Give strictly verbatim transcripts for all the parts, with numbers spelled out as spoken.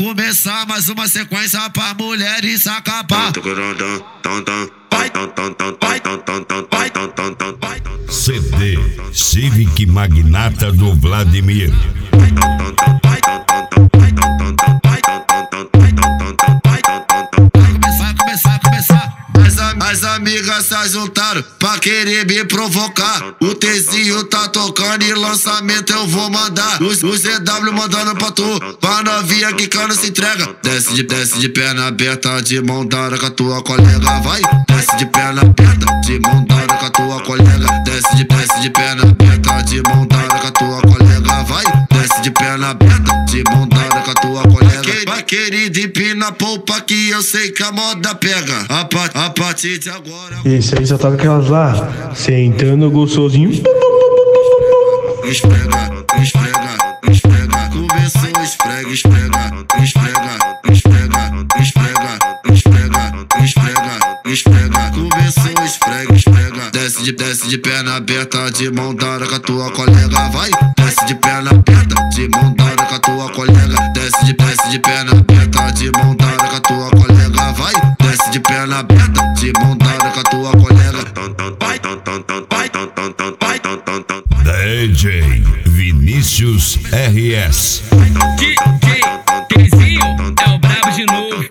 começar mais uma sequência pra mulheres acabar. C D Civic Magnata do Vladimir. Começar, começar, começar. As, am as amigas se juntaram pra querer me provocar. O Tzinho tá tocando e lançamento eu vou mandar. Os, os Z W mandando pra tu, pra novinha que cano se entrega. Desce de, desce de perna aberta, de mão dada com a tua colega, vai. Desce de perna aberta, de mão dada com a tua colega. Desce de, desce de perna aberta, de mão dada com a tua colega, vai. Desce de perna aberta, de mão dada com a tua colega. Vai, querido, empina polpa que eu sei que a moda pega. A, pa a partir de agora. Esse aí só toca aquelas lá, sentando gostosinho. Esfrega, esfrega, esfrega. Começou, esfrega, esfrega, esfrega, esfrega, esfrega, esfrega, esfrega, esfrega. Começou, esfrega, esfrega. Desce de, desce de perna aberta, de mão dada com a tua colega, vai. Desce de perna aberta, de mão dada com a tua colega. Desce de, desce de perna aberta, de mão dada com a tua colega, vai. Desce de perna aberta, de mão dada com a tua colega. Vai, vai, vai. D J Vinícius R S. D J Tzinho é o brabo de novo.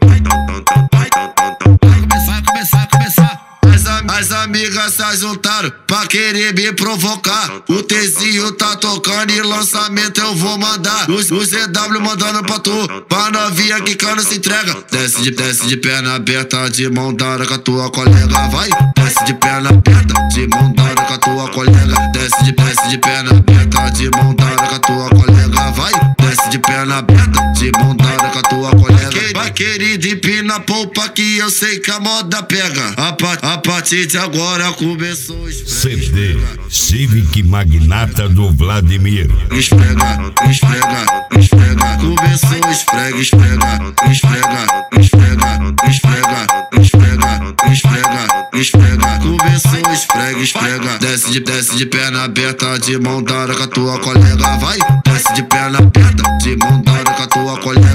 Começar, começar, começar. As, am as amigas se juntaram pra querer me provocar. O Tzinho tá tocando e lançamento eu vou mandar. Os, os Z W mandando pra tu, pra novinha que cano se entrega. Desce de, desce de perna aberta, de mão dada com a tua colega, vai. Desce de perna aberta, de mão dada com a tua colega. Desce de, desce de perna aberta, de mão dada com a tua colega, vai. Desce de perna aberta, de mão dada com a tua colega. Vai, querido, empina polpa que eu sei que a moda pega. A, pa a partir de agora começou. C D Civic Magnata do Vladimir. Esfrega, esfrega, esfrega. Começou, esfrega, esfrega, esfrega, esfrega, esfrega, esfrega, esfrega, esfrega. Começou, esfrega, esfrega. Desce de, desce de perna aberta, de mão dada com a tua colega, vai. Desce de perna aberta, de mão dada com a tua colega.